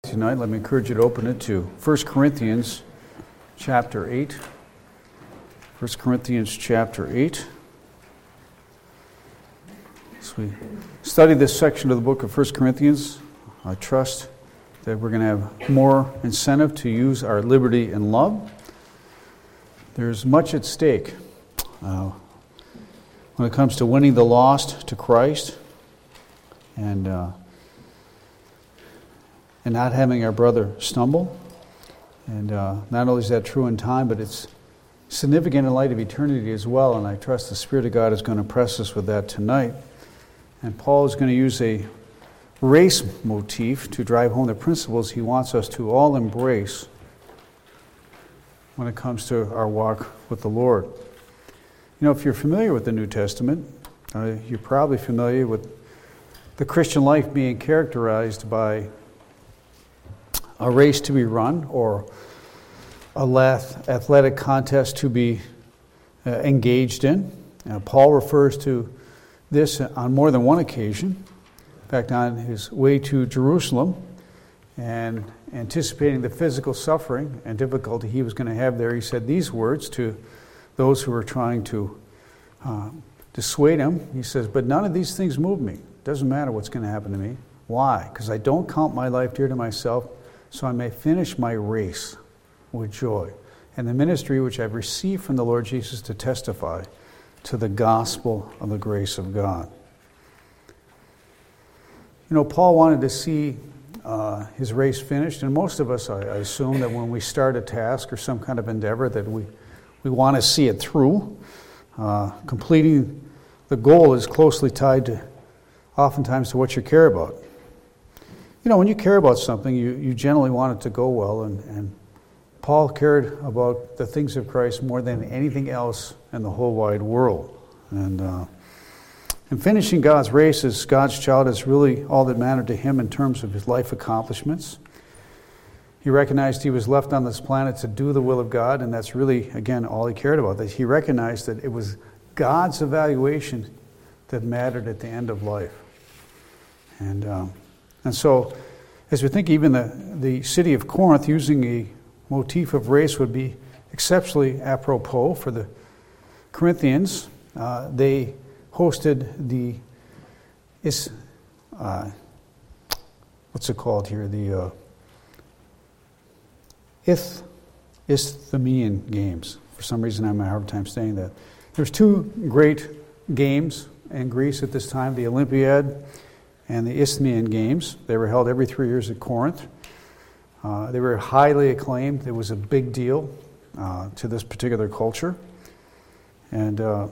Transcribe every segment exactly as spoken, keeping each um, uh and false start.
tonight, let me encourage you to open it to First Corinthians chapter eight. First Corinthians chapter eight. As we study this section of the book of First Corinthians, I trust that we're going to have more incentive to use our liberty and love. There's much at stake uh, when it comes to winning the lost to Christ and uh, and not having our brother stumble. And uh, not only is that true in time, but it's significant in light of eternity as well, and I trust the Spirit of God is going to press us with that tonight. And Paul is going to use a race motif to drive home the principles he wants us to all embrace when it comes to our walk with the Lord. You know, if you're familiar with the New Testament, uh, you're probably familiar with the Christian life being characterized by a race to be run or a athletic contest to be uh, engaged in. Uh, Paul refers to this on more than one occasion. In fact, on his way to Jerusalem and anticipating the physical suffering and difficulty he was going to have there, he said these words to those who were trying to uh, dissuade him. He says, "But none of these things move me. It doesn't matter what's going to happen to me. Why? Because I don't count my life dear to myself, so I may finish my race with joy, and the ministry which I've received from the Lord Jesus to testify to the gospel of the grace of God." You know, Paul wanted to see uh, his race finished, and most of us, I, I assume, that when we start a task or some kind of endeavor, that we, we want to see it through. Uh, completing the goal is closely tied to, oftentimes, to what you care about. You know, when you care about something, you, you generally want it to go well, and, and Paul cared about the things of Christ more than anything else in the whole wide world. And, uh, and finishing God's race as God's child is really all that mattered to him in terms of his life accomplishments. He recognized he was left on this planet to do the will of God, and that's really, again, all he cared about. That he recognized that it was God's evaluation that mattered at the end of life. And... Um, And so, as we think even the, the city of Corinth using a motif of race would be exceptionally apropos for the Corinthians. Uh, they hosted the, is, uh, what's it called here? The uh, Ith, Isthmian Games. For some reason I'm having a hard time saying that. There's two great games in Greece at this time, the Olympiad and the Isthmian Games. They were held every three years at Corinth. Uh, they were highly acclaimed. It was a big deal uh, to this particular culture. And uh,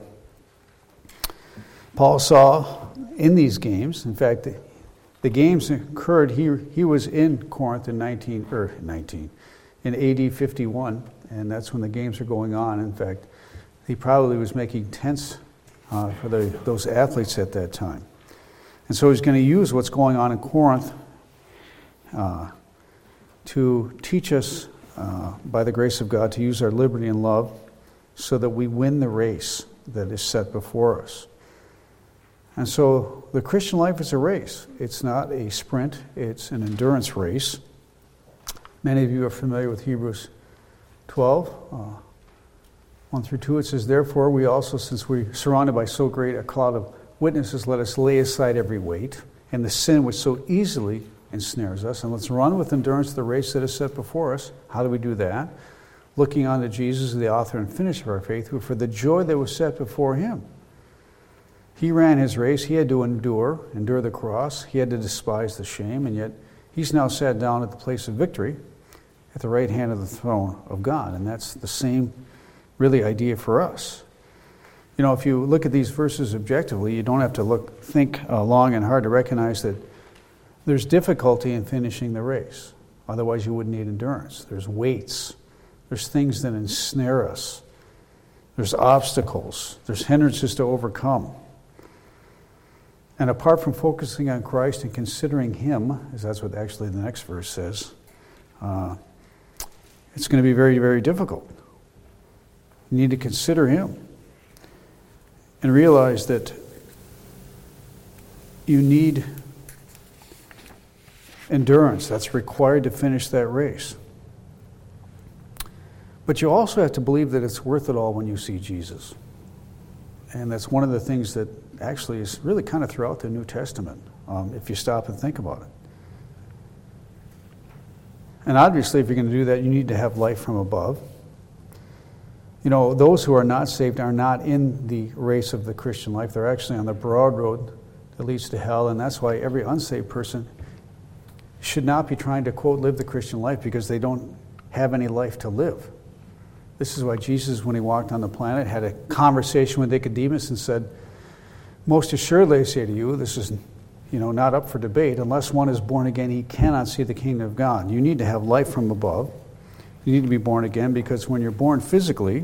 Paul saw in these games, in fact, the, the games occurred, he, he was in Corinth in nineteen, or nineteen, in A D fifty-one, and that's when the games are going on. In fact, he probably was making tents uh, for the, those athletes at that time. And so he's going to use what's going on in Corinth uh, to teach us, uh, by the grace of God, to use our liberty and love so that we win the race that is set before us. And so the Christian life is a race. It's not a sprint. It's an endurance race. Many of you are familiar with Hebrews twelve, uh, one through two. It says, "Therefore we also, since we're surrounded by so great a cloud of witnesses, let us lay aside every weight and the sin which so easily ensnares us, and let's run with endurance the race that is set before us." How do we do that? Looking on to Jesus, the author and finisher of our faith, who for the joy that was set before him, he ran his race. He had to endure, endure the cross. He had to despise the shame, and yet he's now sat down at the place of victory at the right hand of the throne of God. And that's the same, really, idea for us. You know, if you look at these verses objectively, you don't have to look, think uh, long and hard to recognize that there's difficulty in finishing the race. Otherwise, you wouldn't need endurance. There's weights. There's things that ensnare us. There's obstacles. There's hindrances to overcome. And apart from focusing on Christ and considering Him, as that's what actually the next verse says, uh, it's going to be very, very difficult. You need to consider Him. And realize that you need endurance that's required to finish that race. But you also have to believe that it's worth it all when you see Jesus. And that's one of the things that actually is really kind of throughout the New Testament, um, if you stop and think about it. And obviously, if you're going to do that, you need to have life from above. You know, those who are not saved are not in the race of the Christian life. They're actually on the broad road that leads to hell, and that's why every unsaved person should not be trying to, quote, live the Christian life because they don't have any life to live. This is why Jesus, when he walked on the planet, had a conversation with Nicodemus and said, most assuredly I say to you, this is you know, not up for debate, unless one is born again, he cannot see the kingdom of God. You need to have life from above. You need to be born again because when you're born physically,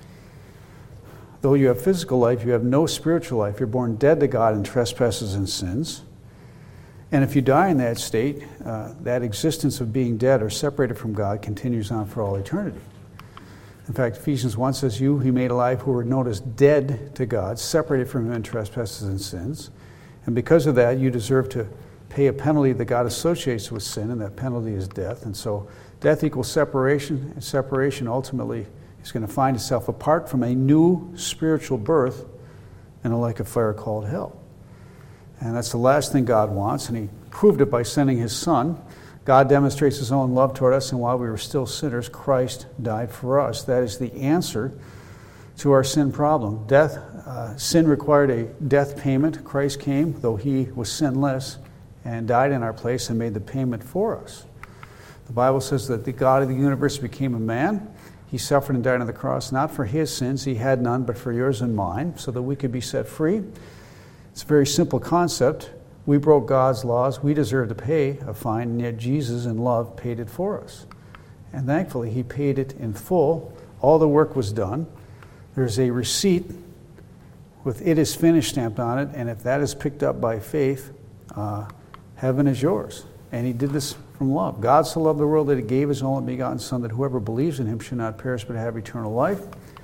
though you have physical life, you have no spiritual life. You're born dead to God in trespasses and sins. And if you die in that state, uh, that existence of being dead or separated from God continues on for all eternity. In fact, Ephesians one says, you he made alive who were known as dead to God, separated from him in trespasses and sins. And because of that, you deserve to pay a penalty that God associates with sin, and that penalty is death. And so death equals separation, and separation ultimately is going to find itself apart from a new spiritual birth in a lake of fire called hell. And that's the last thing God wants, and he proved it by sending his Son. God demonstrates his own love toward us, and while we were still sinners, Christ died for us. That is the answer to our sin problem. Death, uh, sin required a death payment. Christ came, though he was sinless, and died in our place and made the payment for us. The Bible says that the God of the universe became a man. He suffered and died on the cross, not for his sins, he had none, but for yours and mine, so that we could be set free. It's a very simple concept. We broke God's laws. We deserve to pay a fine, and yet Jesus in love paid it for us. And thankfully, he paid it in full. All the work was done. There's a receipt with "it is finished" stamped on it, and if that is picked up by faith, uh, heaven is yours. And he did this from love. God so loved the world that he gave his only begotten Son, that whoever believes in him should not perish but have eternal life.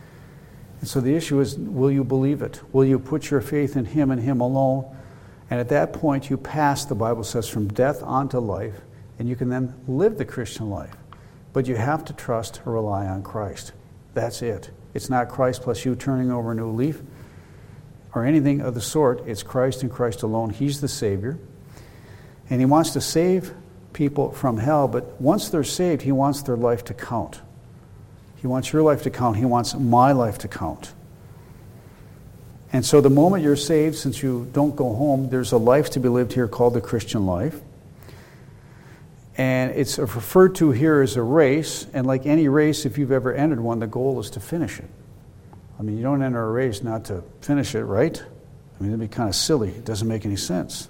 And so the issue is, will you believe it? Will you put your faith in him and him alone? And at that point, you pass, the Bible says, from death onto life, and you can then live the Christian life. But you have to trust or rely on Christ. That's it. It's not Christ plus you turning over a new leaf or anything of the sort. It's Christ and Christ alone. He's the Savior. And he wants to save people from hell, but once they're saved, he wants their life to count. He wants your life to count. He wants my life to count. And so the moment you're saved, since you don't go home, there's a life to be lived here called the Christian life. And it's referred to here as a race, and like any race, if you've ever entered one, the goal is to finish it. I mean, you don't enter a race not to finish it, right? I mean, it'd be kind of silly. It doesn't make any sense.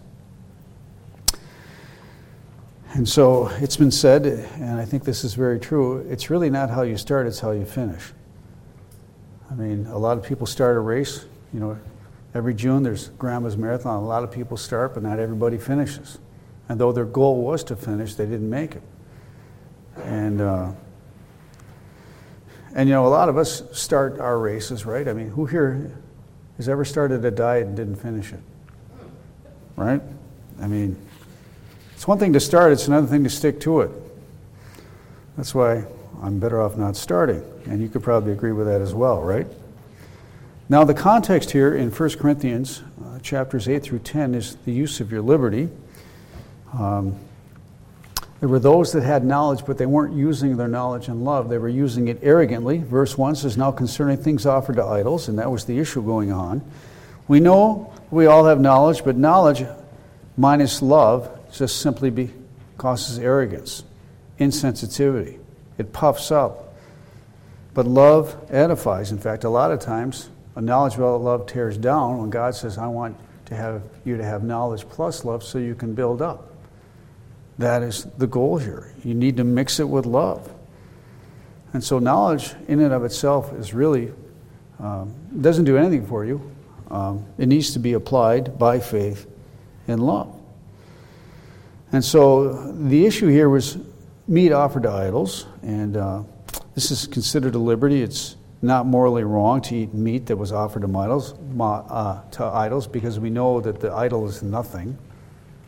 And so it's been said, and I think this is very true, it's really not how you start, it's how you finish. I mean, a lot of people start a race. You know, every June there's Grandma's Marathon. A lot of people start, but not everybody finishes. And though their goal was to finish, they didn't make it. And, uh, and you know, a lot of us start our races, right? I mean, who here has ever started a diet and didn't finish it? Right? I mean, it's one thing to start, it's another thing to stick to it. That's why I'm better off not starting. And you could probably agree with that as well, right? Now, the context here in First Corinthians, uh, chapters eight through ten, is the use of your liberty. Um, there were those that had knowledge, but they weren't using their knowledge in love. They were using it arrogantly. Verse one says, now concerning things offered to idols, and that was the issue going on. We know we all have knowledge, but knowledge minus love just simply be, causes arrogance, insensitivity. It puffs up. But love edifies. In fact, a lot of times, a knowledge without love tears down when God says, I want to have you to have knowledge plus love so you can build up. That is the goal here. You need to mix it with love. And so knowledge in and of itself is really, um, doesn't do anything for you. Um, it needs to be applied by faith and love. And so the issue here was meat offered to idols, and uh, this is considered a liberty. It's not morally wrong to eat meat that was offered to idols, uh, to idols, because we know that the idol is nothing.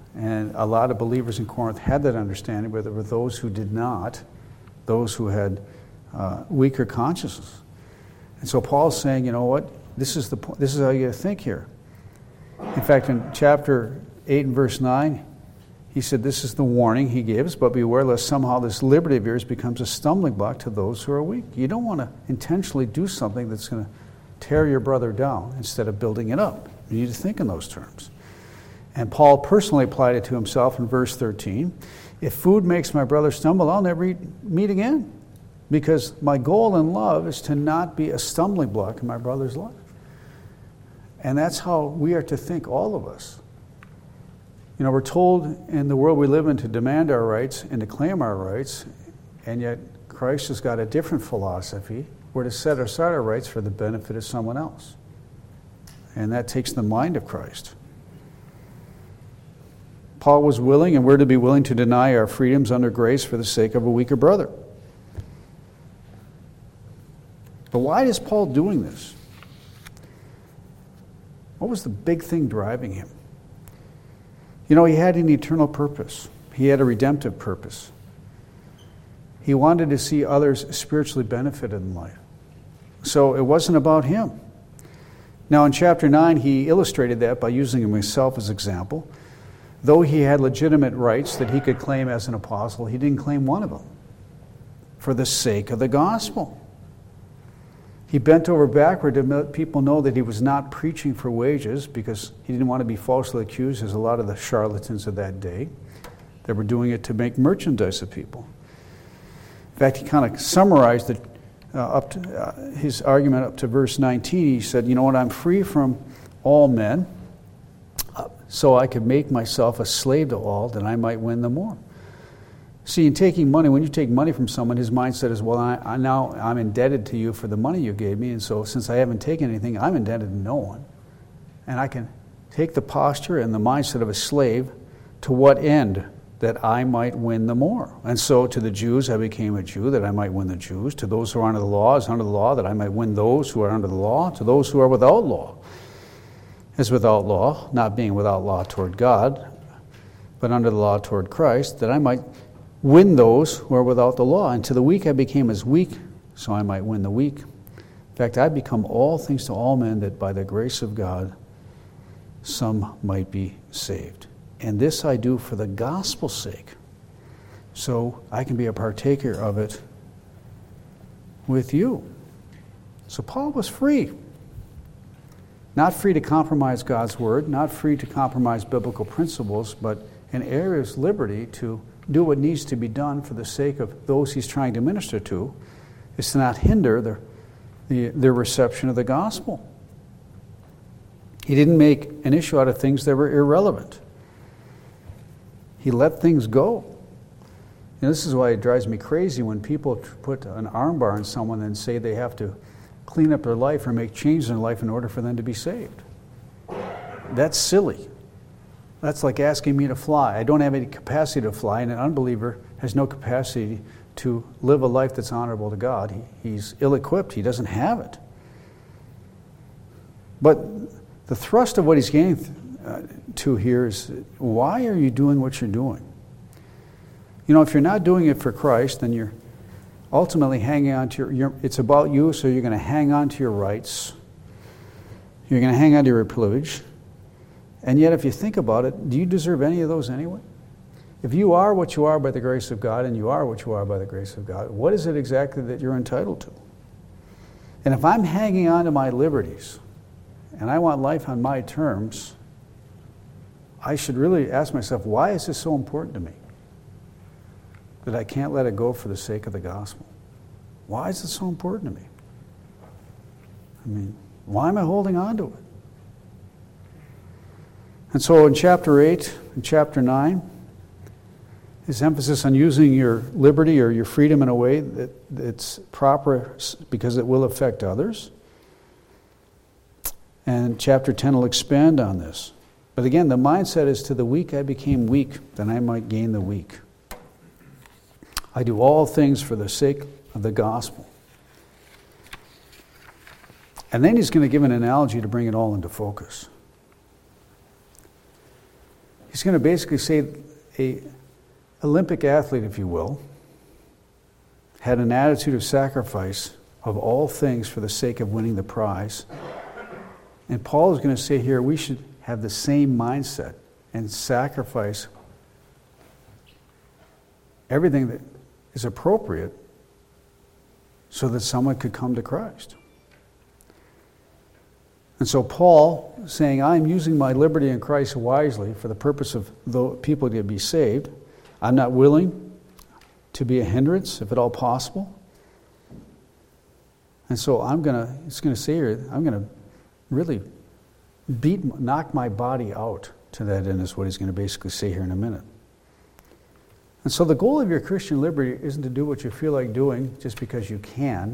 And a lot of believers in Corinth had that understanding, but there were those who did not, those who had uh, weaker consciences. And so Paul's saying, you know what, this is the po- this is how you think here. In fact, in chapter eight and verse nine, he said this is the warning he gives, but beware lest somehow this liberty of yours becomes a stumbling block to those who are weak. You don't want to intentionally do something that's going to tear your brother down instead of building it up. You need to think in those terms. And Paul personally applied it to himself in verse thirteen. If food makes my brother stumble, I'll never eat meat again. Because my goal in love is to not be a stumbling block in my brother's life. And that's how we are to think, all of us. You know, we're told in the world we live in to demand our rights and to claim our rights, and yet Christ has got a different philosophy. We're to set aside our rights for the benefit of someone else. And that takes the mind of Christ. Paul was willing, and we're to be willing to deny our freedoms under grace for the sake of a weaker brother. But why is Paul doing this? What was the big thing driving him? You know, he had an eternal purpose. He had a redemptive purpose. He wanted to see others spiritually benefited in life. So it wasn't about him. Now in chapter nine, he illustrated that by using himself as example. Though he had legitimate rights that he could claim as an apostle, he didn't claim one of them for the sake of the gospel. He bent over backward to let people know that he was not preaching for wages because he didn't want to be falsely accused, as a lot of the charlatans of that day. They were doing it to make merchandise of people. In fact, he kind of summarized it, uh, up to, uh, his argument up to verse nineteen. He said, you know what, I'm free from all men, so I could make myself a slave to all, that I might win them more. See, in taking money, when you take money from someone, his mindset is, well, I, I now I'm indebted to you for the money you gave me, and so since I haven't taken anything, I'm indebted to no one. And I can take the posture and the mindset of a slave to what end? That I might win the more. And so to the Jews, I became a Jew, that I might win the Jews. To those who are under the law, as under the law, that I might win those who are under the law. To those who are without law, as without law, not being without law toward God, but under the law toward Christ, that I might win those who are without the law. And to the weak I became as weak, so I might win the weak. In fact, I become all things to all men, that by the grace of God some might be saved. And this I do for the gospel's sake, so I can be a partaker of it with you. So Paul was free. Not free to compromise God's word, not free to compromise biblical principles, but in areas liberty to do what needs to be done for the sake of those he's trying to minister to, is to not hinder the, the, the reception of the gospel. He didn't make an issue out of things that were irrelevant. He let things go. And this is why it drives me crazy when people put an armbar on someone and say they have to clean up their life or make changes in their life in order for them to be saved. That's silly. That's like asking me to fly. I don't have any capacity to fly, and an unbeliever has no capacity to live a life that's honorable to God. He, he's ill-equipped. He doesn't have it. But the thrust of what he's getting uh, to here is, why are you doing what you're doing? You know, if you're not doing it for Christ, then you're ultimately hanging on to your, your it's about you, so you're going to hang on to your rights. You're going to hang on to your privilege. And yet, if you think about it, do you deserve any of those anyway? If you are what you are by the grace of God, and you are what you are by the grace of God, what is it exactly that you're entitled to? And if I'm hanging on to my liberties, and I want life on my terms, I should really ask myself, why is this so important to me? That I can't let it go for the sake of the gospel. Why is it so important to me? I mean, why am I holding on to it? And so in chapter eight and chapter nine, his emphasis on using your liberty or your freedom in a way that that's proper because it will affect others. And chapter ten will expand on this. But again, the mindset is, to the weak I became weak, that I might gain the weak. I do all things for the sake of the gospel. And then he's going to give an analogy to bring it all into focus. he's going to basically say a Olympic athlete, if you will, had an attitude of sacrifice of all things for the sake of winning the prize. And Paul is going to say here we should have the same mindset and sacrifice everything that is appropriate so that someone could come to Christ. And so Paul saying, I'm using my liberty in Christ wisely for the purpose of the people to be saved. I'm not willing to be a hindrance, if at all possible. And so I'm going to, it's going to say here, I'm going to really beat, knock my body out to that end, is what he's going to basically say here in a minute. And so the goal of your Christian liberty isn't to do what you feel like doing just because you can,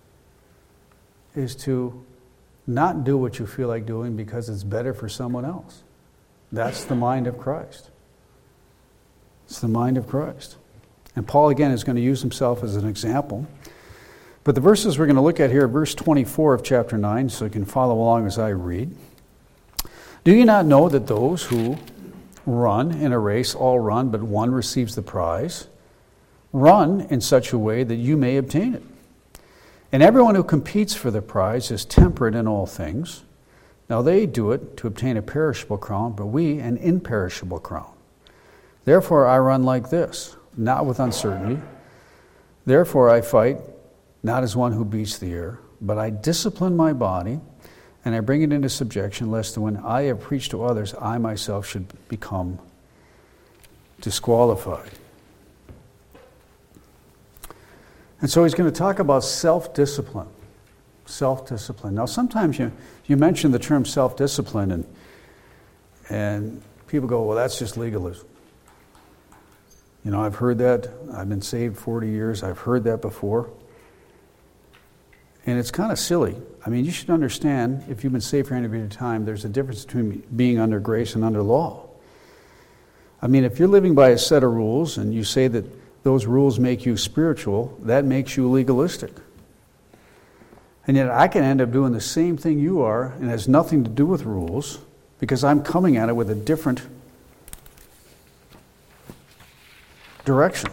is to not do what you feel like doing because it's better for someone else. That's the mind of Christ. It's the mind of Christ. And Paul, again, is going to use himself as an example. But the verses we're going to look at here, verse twenty-four of chapter nine, so you can follow along as I read. Do you not know that those who run in a race all run, but one receives the prize? Run in such a way that you may obtain it. And everyone who competes for the prize is temperate in all things. Now they do it to obtain a perishable crown, but we an imperishable crown. Therefore I run like this, not with uncertainty. Therefore I fight, not as one who beats the air, but I discipline my body, and I bring it into subjection, lest when I have preached to others, I myself should become disqualified. And so he's going to talk about self-discipline. Self-discipline. Now sometimes you, you mention the term self-discipline and, and people go, well, that's just legalism. You know, I've heard that. I've been saved forty years. I've heard that before. And it's kind of silly. I mean, you should understand, if you've been saved for any period of time, there's a difference between being under grace and under law. I mean, if you're living by a set of rules and you say that those rules make you spiritual, that makes you legalistic. And yet I can end up doing the same thing you are, and it has nothing to do with rules, because I'm coming at it with a different direction.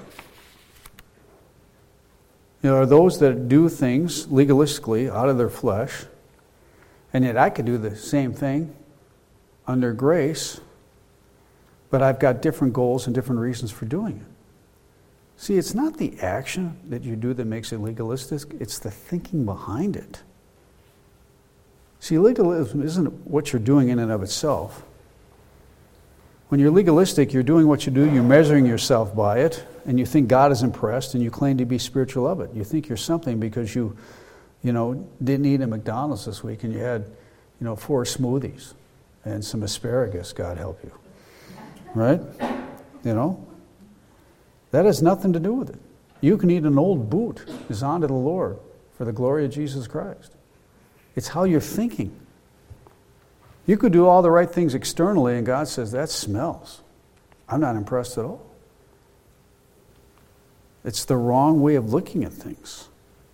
There are those that do things legalistically out of their flesh, and yet I could do the same thing under grace, but I've got different goals and different reasons for doing it. See, it's not the action that you do that makes it legalistic, it's the thinking behind it. See, legalism isn't what you're doing in and of itself. When you're legalistic, you're doing what you do, you're measuring yourself by it, and you think God is impressed, and you claim to be spiritual of it. You think you're something because you, you know, didn't eat at McDonald's this week, and you had, you know, four smoothies and some asparagus, God help you. Right? You know? That has nothing to do with it. You can eat an old boot is unto the Lord for the glory of Jesus Christ. It's how you're thinking. You could do all the right things externally, and God says, that smells. I'm not impressed at all. It's the wrong way of looking at things.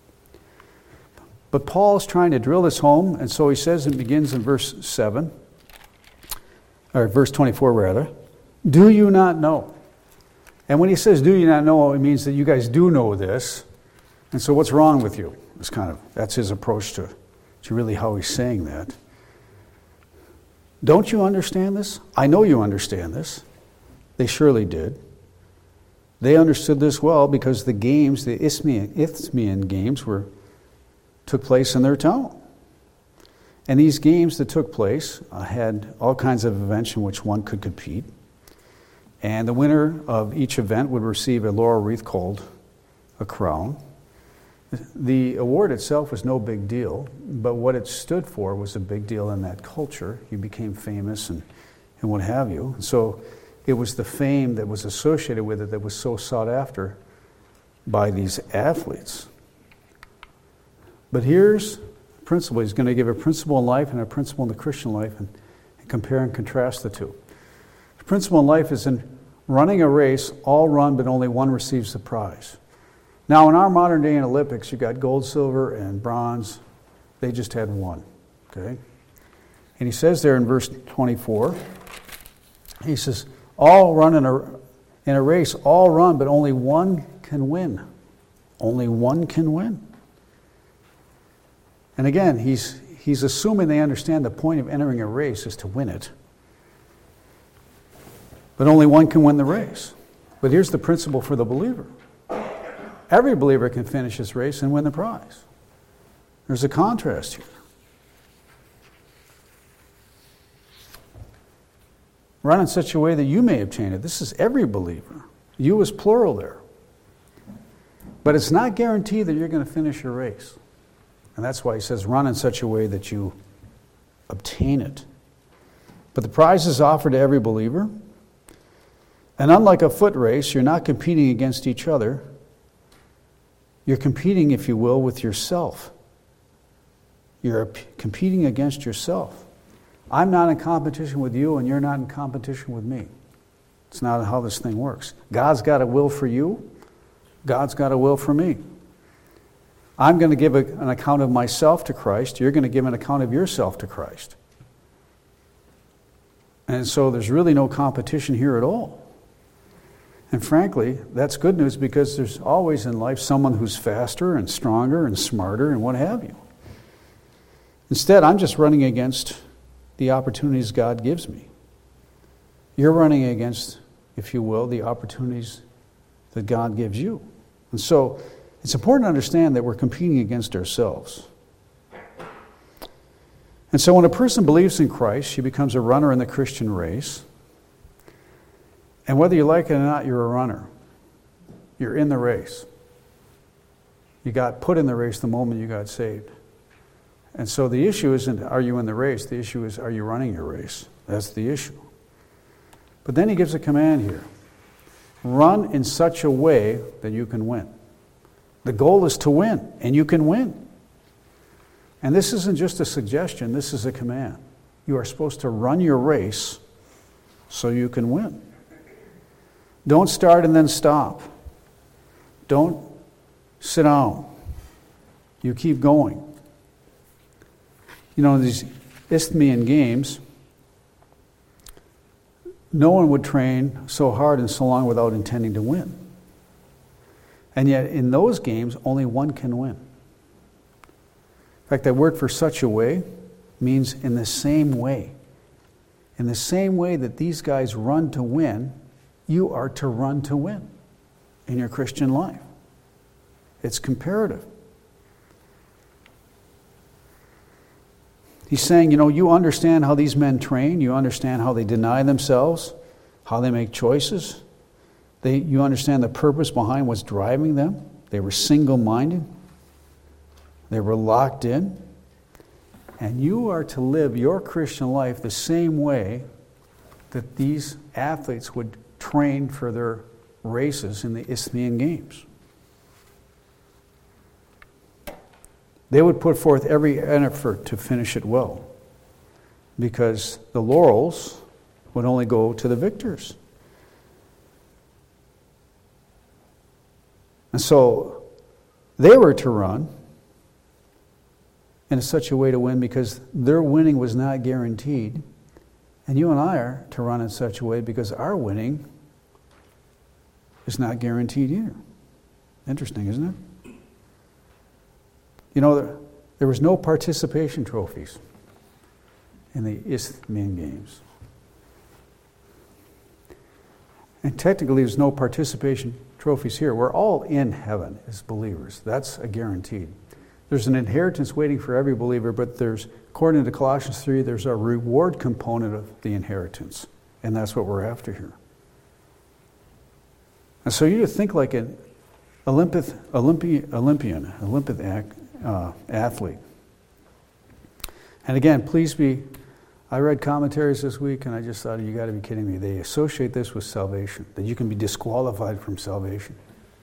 But Paul's trying to drill this home, and so he says, it begins in verse seven, or verse twenty-four rather, do you not know? And when he says, do you not know, it means that you guys do know this. And so what's wrong with you? It's kind of, that's his approach to, to really how he's saying that. Don't you understand this? I know you understand this. They surely did. They understood this well because the games, the Isthmian, Isthmian games, were took place in their town. And these games that took place uh, had all kinds of events in which one could compete. And the winner of each event would receive a laurel wreath called a crown. The award itself was no big deal, but what it stood for was a big deal in that culture. You became famous and, and what have you. So it was the fame that was associated with it that was so sought after by these athletes. But here's a principle. He's going to give a principle in life and a principle in the Christian life and, and compare and contrast the two. The principle in life is in running a race, all run, but only one receives the prize. Now, in our modern day in Olympics, you got gold, silver, and bronze. They just had one, okay? And he says there in verse twenty-four, He says, all run in a, in a race, all run, but only one can win. Only one can win. And again, he's, he's assuming they understand the point of entering a race is to win it. But only one can win the race. But here's the principle for the believer. Every believer can finish this race and win the prize. There's a contrast here. Run in such a way that you may obtain it. This is every believer. You is plural there. But it's not guaranteed that you're going to finish your race. And that's why he says run in such a way that you obtain it. But the prize is offered to every believer. And unlike a foot race, you're not competing against each other. You're competing, if you will, with yourself. You're competing against yourself. I'm not in competition with you, and you're not in competition with me. It's not how this thing works. God's got a will for you. God's got a will for me. I'm going to give a, an account of myself to Christ. You're going to give an account of yourself to Christ. And so there's really no competition here at all. And frankly, that's good news because there's always in life someone who's faster and stronger and smarter and what have you. Instead, I'm just running against the opportunities God gives me. You're running against, if you will, the opportunities that God gives you. And so it's important to understand that we're competing against ourselves. And so when a person believes in Christ, she becomes a runner in the Christian race. And whether you like it or not, you're a runner. You're in the race. You got put in the race the moment you got saved. And so the issue isn't, are you in the race? The issue is, are you running your race? That's the issue. But then he gives a command here. Run in such a way that you can win. The goal is to win, and you can win. And this isn't just a suggestion, this is a command. You are supposed to run your race so you can win. Don't start and then stop. Don't sit down. You keep going. You know, these Isthmian games, no one would train so hard and so long without intending to win. And yet, in those games, only one can win. In fact, that word for such a way means in the same way. In the same way that these guys run to win, you are to run to win in your Christian life. It's comparative. He's saying, you know, you understand how these men train. You understand how they deny themselves, how they make choices. They, you understand the purpose behind what's driving them. They were single-minded. They were locked in. And you are to live your Christian life the same way that these athletes would train for their races in the Isthmian Games. They would put forth every effort to finish it well, because the laurels would only go to the victors. And so they were to run in such a way to win because their winning was not guaranteed. And you and I are to run in such a way because our winning is not guaranteed either. Interesting, isn't it? You know, there, there was no participation trophies in the Isthmian Games. And technically, there's no participation trophies here. We're all in heaven as believers. That's a guaranteed. There's an inheritance waiting for every believer, but there's, according to Colossians three, there's a reward component of the inheritance. And that's what we're after here. And so you think like an Olympic, Olympi, Olympian, Olympic act, uh, athlete. And again, please be, I read commentaries this week and I just thought, you got to be kidding me. They associate this with salvation, that you can be disqualified from salvation.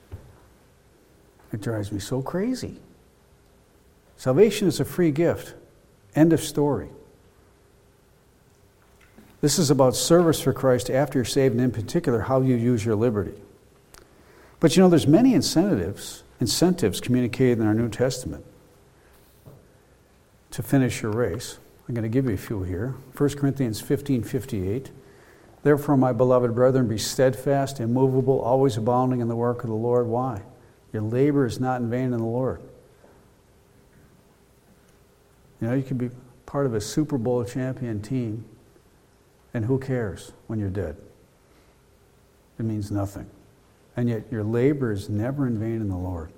It drives me so crazy. Salvation is a free gift. End of story. This is about service for Christ after you're saved, and in particular, how you use your liberty. But you know, there's many incentives, incentives communicated in our New Testament to finish your race. I'm going to give you a few here. First Corinthians fifteen fifty-eight. Therefore, my beloved brethren, be steadfast, immovable, always abounding in the work of the Lord. Why? Your labor is not in vain in the Lord. You know, you can be part of a Super Bowl champion team, and who cares when you're dead? It means nothing. And yet your labor is never in vain in the Lord.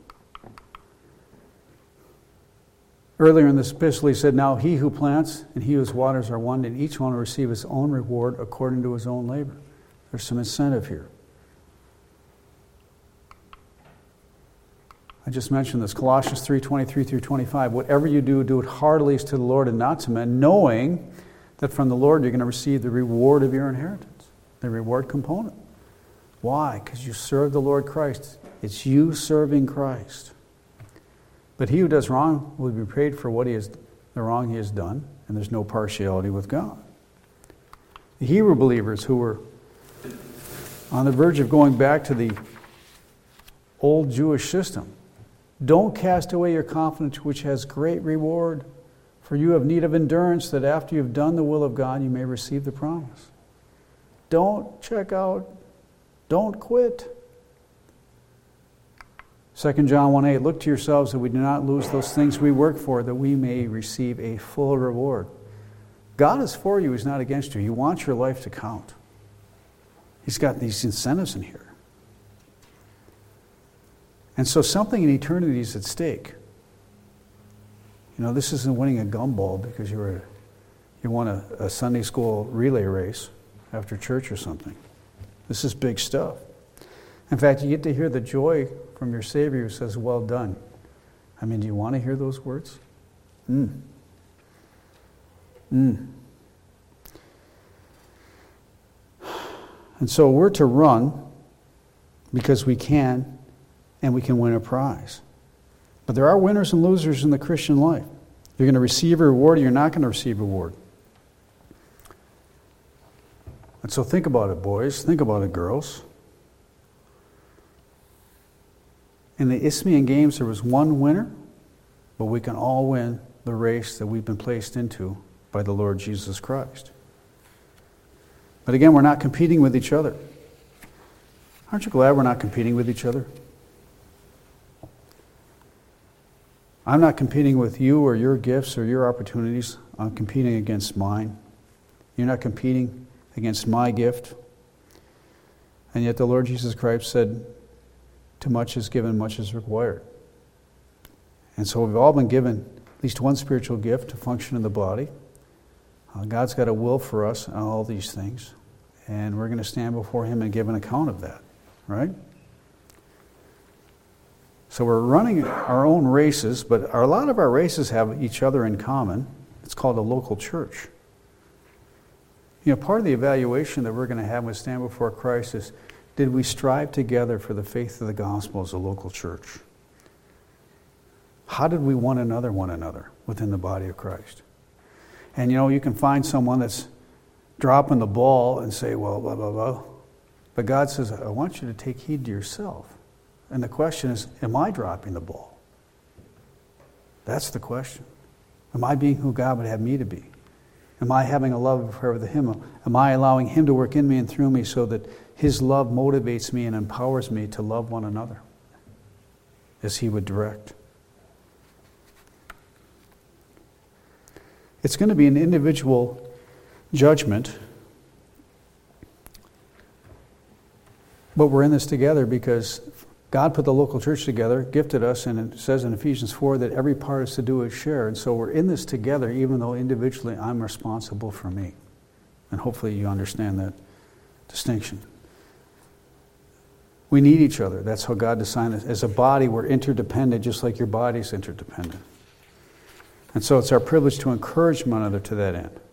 Earlier in this epistle he said, now he who plants and he who waters are one, and each one will receive his own reward according to his own labor. There's some incentive here. I just mentioned this, Colossians three, twenty-three through twenty-five. Whatever you do, do it heartily as to the Lord and not to men, knowing that from the Lord you're going to receive the reward of your inheritance, the reward component. Why? Because you serve the Lord Christ. It's you serving Christ. But he who does wrong will be paid for what he has, the wrong he has done, and there's no partiality with God. The Hebrew believers who were on the verge of going back to the old Jewish system, don't cast away your confidence, which has great reward, for you have need of endurance, that after you've done the will of God, you may receive the promise. Don't check out. Don't quit. Second John one eight, look to yourselves that we do not lose those things we work for, that we may receive a full reward. God is for you, he's not against you. He wants your life to count. He's got these incentives in here. And so something in eternity is at stake. You know, this isn't winning a gumball because you were you won a, a Sunday school relay race after church or something. This is big stuff. In fact, you get to hear the joy from your Savior who says, well done. I mean, do you want to hear those words? Mm. Mm. And so we're to run because we can, and we can win a prize. But there are winners and losers in the Christian life. You're going to receive a reward, or you're not going to receive a reward. And so think about it, boys. Think about it, girls. In the Isthmian Games, there was one winner, but we can all win the race that we've been placed into by the Lord Jesus Christ. But again, we're not competing with each other. Aren't you glad we're not competing with each other? I'm not competing with you or your gifts or your opportunities. I'm competing against mine. You're not competing against my gift. And yet the Lord Jesus Christ said, too much is given, much is required. And so we've all been given at least one spiritual gift to function in the body. Uh, God's got a will for us on all these things. And we're going to stand before him and give an account of that. Right? So we're running our own races, but a lot of our races have each other in common. It's called a local church. You know, part of the evaluation that we're going to have when we stand before Christ is, did we strive together for the faith of the gospel as a local church? How did we one another one another within the body of Christ? And you know, you can find someone that's dropping the ball and say, well, blah, blah, blah. But God says, I want you to take heed to yourself. And the question is, am I dropping the ball? That's the question. Am I being who God would have me to be? Am I having a love for him? Am I allowing him to work in me and through me so that his love motivates me and empowers me to love one another as he would direct? It's going to be an individual judgment. But we're in this together because God put the local church together, gifted us, and it says in Ephesians four that every part is to do its share. And so we're in this together, even though individually I'm responsible for me. And hopefully you understand that distinction. We need each other. That's how God designed us. As a body, we're interdependent, just like your body's interdependent. And so it's our privilege to encourage one another to that end.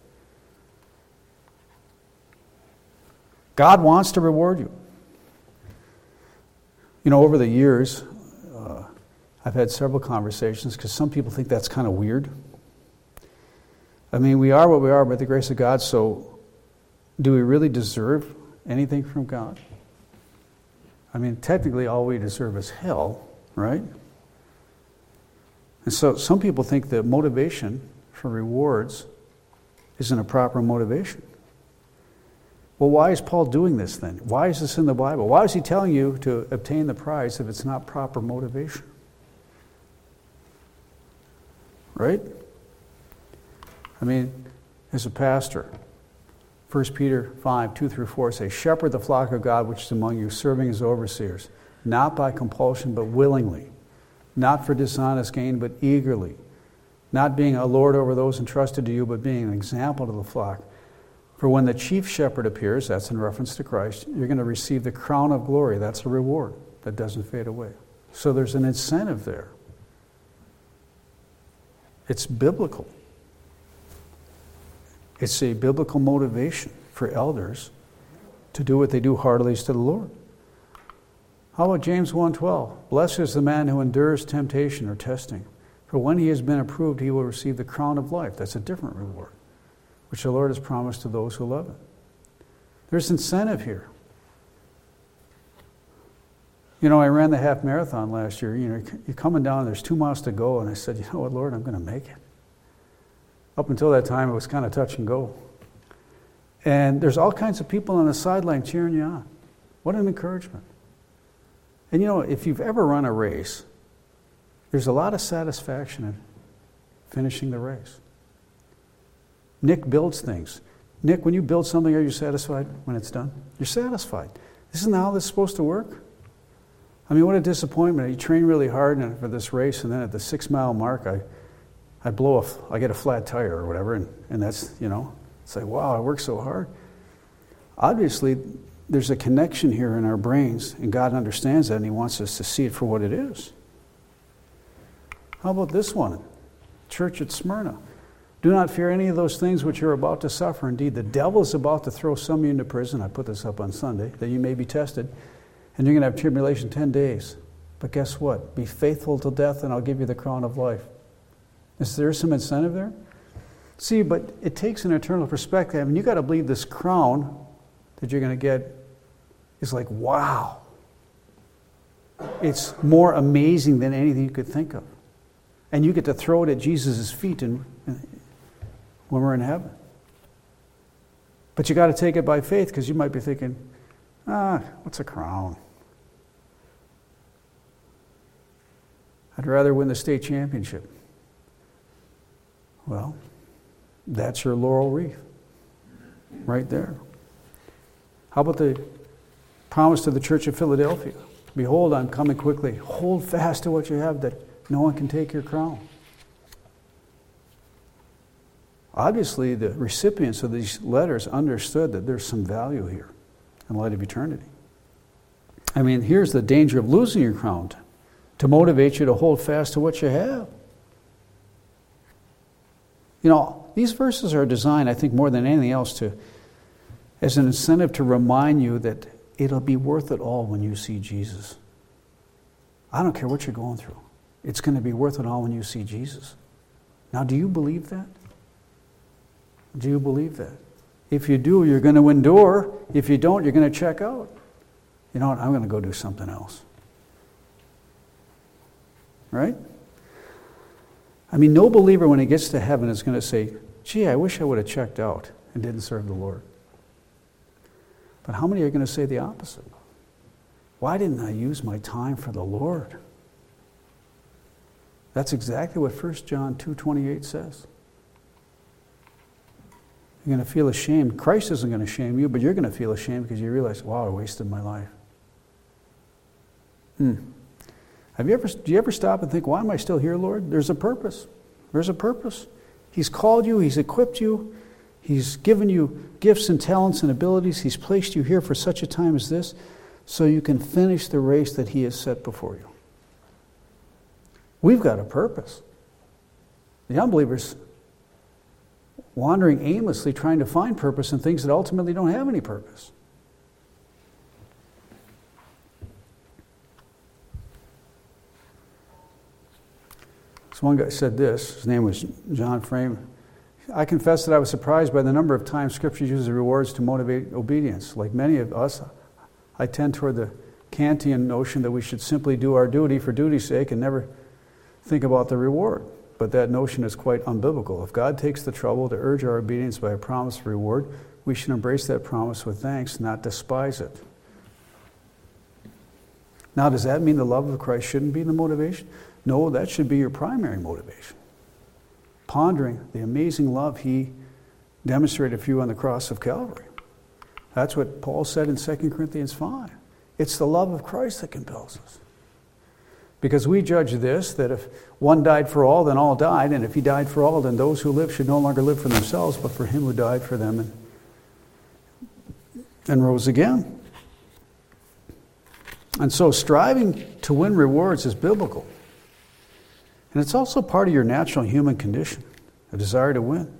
God wants to reward you. You know, over the years, uh, I've had several conversations because some people think that's kind of weird. I mean, we are what we are by the grace of God, so do we really deserve anything from God? I mean, technically all we deserve is hell, right? And so some people think that motivation for rewards isn't a proper motivation. Well, why is Paul doing this then? Why is this in the Bible? Why is he telling you to obtain the prize if it's not proper motivation? Right? I mean, as a pastor, First Peter five, two through four says, shepherd the flock of God which is among you, serving as overseers, not by compulsion, but willingly, not for dishonest gain, but eagerly, not being a lord over those entrusted to you, but being an example to the flock. For when the chief shepherd appears, that's in reference to Christ, you're going to receive the crown of glory. That's a reward that doesn't fade away. So there's an incentive there. It's biblical. It's a biblical motivation for elders to do what they do heartily to the Lord. How about James one twelve? Blessed is the man who endures temptation or testing, for when he has been approved, he will receive the crown of life. That's a different reward, which the Lord has promised to those who love him. There's incentive here. You know, I ran the half marathon last year. You know, you're coming down, there's two miles to go, and I said, you know what, Lord, I'm going to make it. Up until that time, it was kind of touch and go. And there's all kinds of people on the sideline cheering you on. What an encouragement. And you know, if you've ever run a race, there's a lot of satisfaction in finishing the race. Nick builds things. Nick, when you build something, are you satisfied when it's done? You're satisfied. Isn't how this is supposed to work? I mean, what a disappointment. You train really hard for this race, and then at the six-mile mark, I, I blow a, I get a flat tire or whatever, and, and that's, you know, it's like, wow, I worked so hard. Obviously, there's a connection here in our brains, and God understands that, and he wants us to see it for what it is. How about this one? Church at Smyrna. Do not fear any of those things which you're about to suffer. Indeed, the devil is about to throw some of you into prison. I put this up on Sunday, that you may be tested. And you're going to have tribulation ten days. But guess what? Be faithful till death, and I'll give you the crown of life. Is there some incentive there? See, but it takes an eternal perspective. I mean, you've got to believe this crown that you're going to get is like, wow. It's more amazing than anything you could think of. And you get to throw it at Jesus' feet and, and when we're in heaven. But you got to take it by faith, because you might be thinking, ah, what's a crown? I'd rather win the state championship. Well, that's your laurel wreath right there. How about the promise to the church of Philadelphia? Behold, I'm coming quickly. Hold fast to what you have, that no one can take your crown. Obviously, the recipients of these letters understood that there's some value here in light of eternity. I mean, here's the danger of losing your crown, to motivate you to hold fast to what you have. You know, these verses are designed, I think, more than anything else, to as an incentive to remind you that it'll be worth it all when you see Jesus. I don't care what you're going through. It's going to be worth it all when you see Jesus. Now, do you believe that? Do you believe that? If you do, you're going to endure. If you don't, you're going to check out. You know what? I'm going to go do something else. Right? I mean, no believer, when he gets to heaven, is going to say, gee, I wish I would have checked out and didn't serve the Lord. But how many are going to say the opposite? Why didn't I use my time for the Lord? That's exactly what First John two twenty-eight says. You're going to feel ashamed. Christ isn't going to shame you, but you're going to feel ashamed because you realize, wow, I wasted my life. Hmm. Have you ever, do you ever stop and think, why am I still here, Lord? There's a purpose. There's a purpose. He's called you. He's equipped you. He's given you gifts and talents and abilities. He's placed you here for such a time as this so you can finish the race that he has set before you. We've got a purpose. The unbelievers wandering aimlessly trying to find purpose in things that ultimately don't have any purpose. So one guy said this, his name was John Frame. I confess that I was surprised by the number of times Scripture uses rewards to motivate obedience. Like many of us, I tend toward the Kantian notion that we should simply do our duty for duty's sake and never think about the reward. But that notion is quite unbiblical. If God takes the trouble to urge our obedience by a promised reward, we should embrace that promise with thanks, not despise it. Now, does that mean the love of Christ shouldn't be the motivation? No, that should be your primary motivation. Pondering the amazing love he demonstrated for you on the cross of Calvary. That's what Paul said in Second Corinthians five. It's the love of Christ that compels us. Because we judge this, that if one died for all, then all died, and if he died for all, then those who live should no longer live for themselves, but for him who died for them and, and rose again. And so striving to win rewards is biblical. And it's also part of your natural human condition, a desire to win.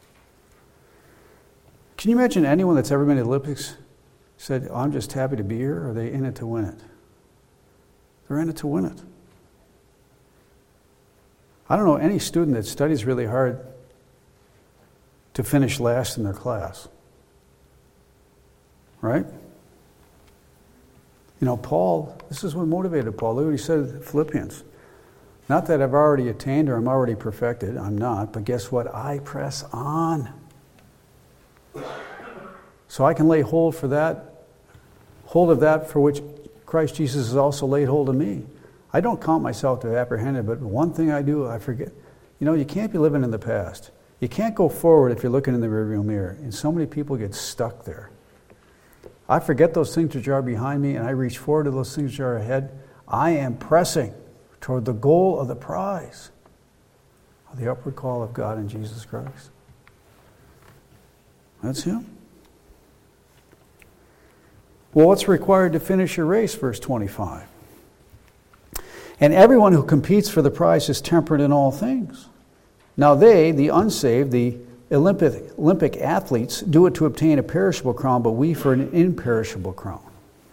Can you imagine anyone that's ever been to the Olympics said, oh, I'm just happy to be here, or are they in it to win it? They're in it to win it. I don't know any student that studies really hard to finish last in their class. Right? You know, Paul, this is what motivated Paul. Look what he said in Philippians. Not that I've already attained or I'm already perfected. I'm not. But guess what? I press on. So I can lay hold for that, hold of that for which Christ Jesus has also laid hold of me. I don't count myself to have apprehended, but one thing I do, I forget. You know, you can't be living in the past. You can't go forward if you're looking in the rearview mirror. And so many people get stuck there. I forget those things which are behind me, and I reach forward to those things which are ahead. I am pressing toward the goal of the prize of the upward call of God in Jesus Christ. That's him. Well, what's required to finish your race? Verse twenty-five. And everyone who competes for the prize is temperate in all things. Now they, the unsaved, the Olympic, Olympic athletes, do it to obtain a perishable crown, but we for an imperishable crown.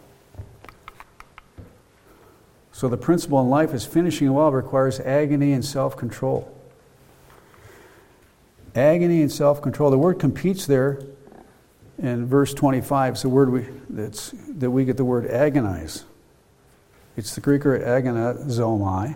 So the principle in life is finishing well requires agony and self-control. Agony and self-control. The word competes there in verse twenty-five. It's the word we, that's, that we get the word agonize. It's the Greek word agonizomai.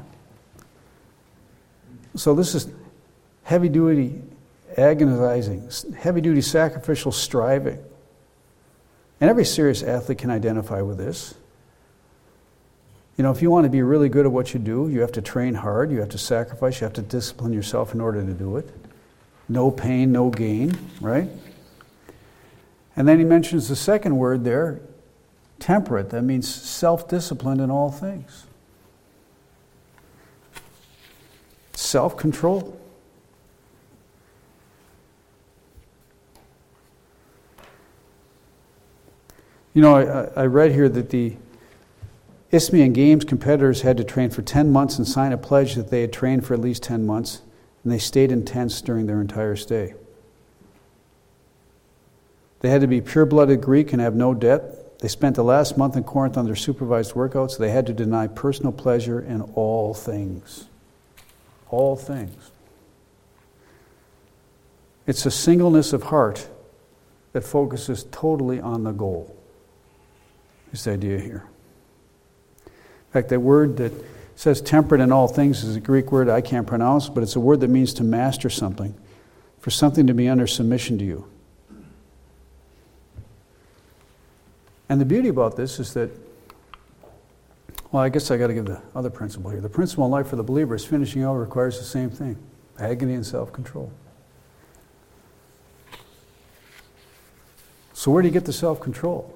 So this is heavy-duty agonizing, heavy-duty sacrificial striving. And every serious athlete can identify with this. You know, if you want to be really good at what you do, you have to train hard, you have to sacrifice, you have to discipline yourself in order to do it. No pain, no gain, right? And then he mentions the second word there, temperate. That means self-disciplined in all things. Self-control. You know, I, I read here that the Isthmian Games competitors had to train for ten months and sign a pledge that they had trained for at least ten months, and they stayed in tents during their entire stay. They had to be pure-blooded Greek and have no debt. They spent the last month in Corinth under supervised workouts. They had to deny personal pleasure in all things. All things. It's a singleness of heart that focuses totally on the goal. This idea here. In fact, that word that says temperate in all things is a Greek word I can't pronounce, but it's a word that means to master something, for something to be under submission to you. And the beauty about this is that, well, I guess I got to give the other principle here. The principle in life for the believer is finishing out requires the same thing, agony and self-control. So where do you get the self-control?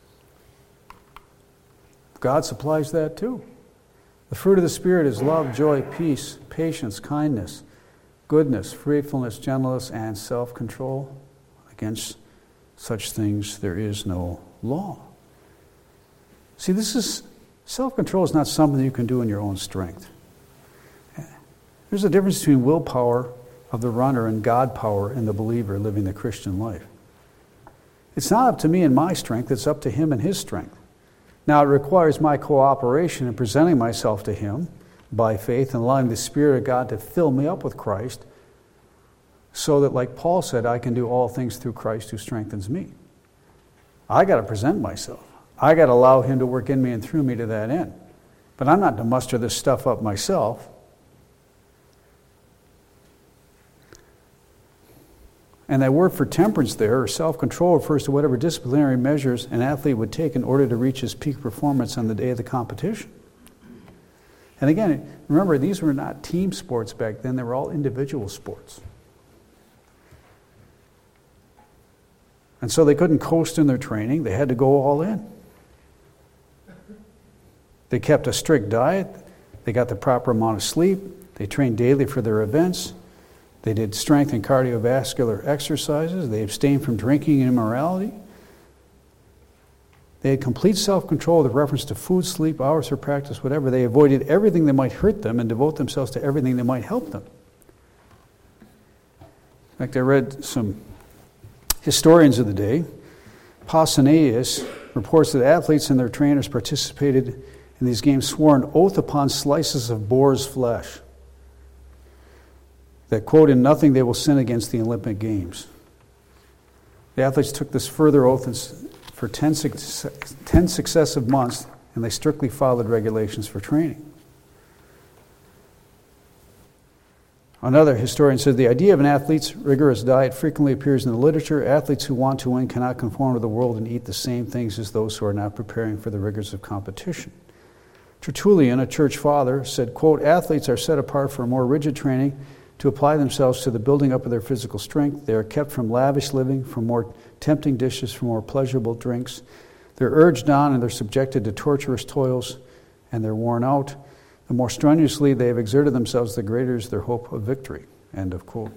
God supplies that too. The fruit of the Spirit is love, joy, peace, patience, kindness, goodness, faithfulness, gentleness, and self-control. Against such things there is no law. See, this is, self-control is not something you can do in your own strength. There's a difference between willpower of the runner and God power in the believer living the Christian life. It's not up to me and my strength, it's up to him and his strength. Now, it requires my cooperation in presenting myself to him by faith and allowing the Spirit of God to fill me up with Christ so that, like Paul said, I can do all things through Christ who strengthens me. I got to present myself. I got to allow him to work in me and through me to that end. But I'm not to muster this stuff up myself. And that word for temperance there, or self-control, refers to whatever disciplinary measures an athlete would take in order to reach his peak performance on the day of the competition. And again, remember, these were not team sports back then. They were all individual sports. And so they couldn't coast in their training. They had to go all in. They kept a strict diet. They got the proper amount of sleep. They trained daily for their events. They did strength and cardiovascular exercises. They abstained from drinking and immorality. They had complete self-control with reference to food, sleep, hours for practice, whatever. They avoided everything that might hurt them and devote themselves to everything that might help them. In fact, I read some historians of the day. Pausanias reports that athletes and their trainers participated in these games swore an oath upon slices of boar's flesh that, quote, in nothing they will sin against the Olympic Games. The athletes took this further oath for ten, ten successive months, and they strictly followed regulations for training. Another historian said, the idea of an athlete's rigorous diet frequently appears in the literature. Athletes who want to win cannot conform to the world and eat the same things as those who are not preparing for the rigors of competition. Tertullian, a church father, said, quote, athletes are set apart for a more rigid training to apply themselves to the building up of their physical strength. They are kept from lavish living, from more tempting dishes, from more pleasurable drinks. They're urged on and they're subjected to torturous toils, and they're worn out. The more strenuously they have exerted themselves, the greater is their hope of victory. End of quote.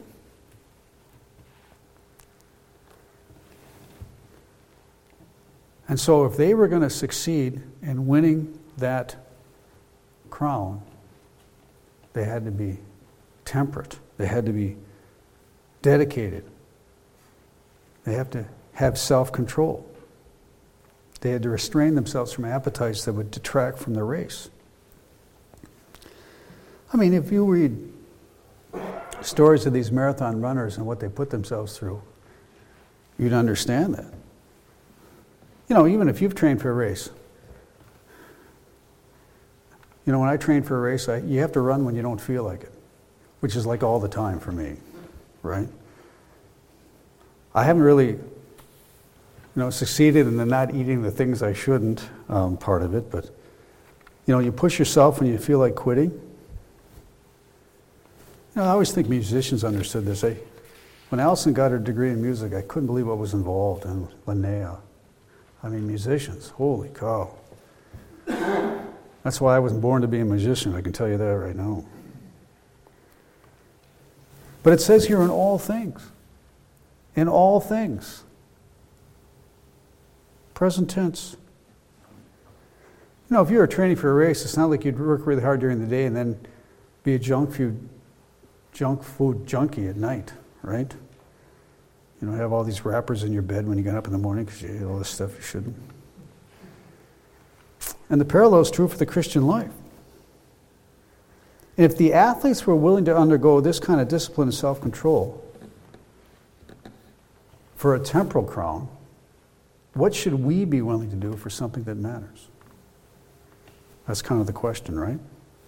And so if they were going to succeed in winning that crown, they had to be temperate. They had to be dedicated. They have to have self-control. They had to restrain themselves from appetites that would detract from the race. I mean, if you read stories of these marathon runners and what they put themselves through, you'd understand that. You know, even if you've trained for a race. You know, when I train for a race, I, you have to run when you don't feel like it, which is like all the time for me, right? I haven't really, you know, succeeded in the not eating the things I shouldn't um, part of it, but, you know, you push yourself when you feel like quitting. You know, I always think musicians understood this. I, when Allison got her degree in music, I couldn't believe what was involved in Linnea. I mean, musicians, holy cow. That's why I wasn't born to be a musician, I can tell you that right now. But it says here, in all things. In all things. Present tense. You know, if you were training for a race, it's not like you'd work really hard during the day and then be a junk food junk food junkie at night, right? You know, have all these wrappers in your bed when you get up in the morning because you ate all this stuff you shouldn't. And the parallel is true for the Christian life. If the athletes were willing to undergo this kind of discipline and self-control for a temporal crown, what should we be willing to do for something that matters? That's kind of the question, right?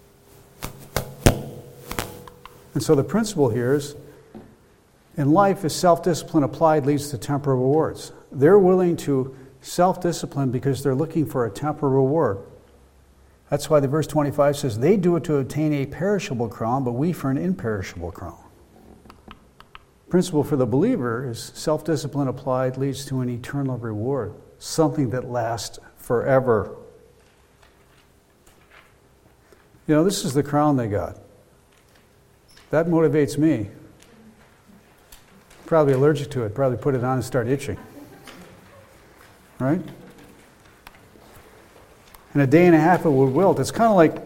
And so the principle here is, in life, is self-discipline applied leads to temporal rewards. They're willing to self-discipline because they're looking for a temporal reward. That's why the verse twenty-five says, they do it to obtain a perishable crown, but we for an imperishable crown. Principle for the believer is self-discipline applied leads to an eternal reward, something that lasts forever. You know, this is the crown they got. That motivates me. Probably allergic to it. Probably put it on and start itching. Right? In a day and a half it would wilt. It's kind of like,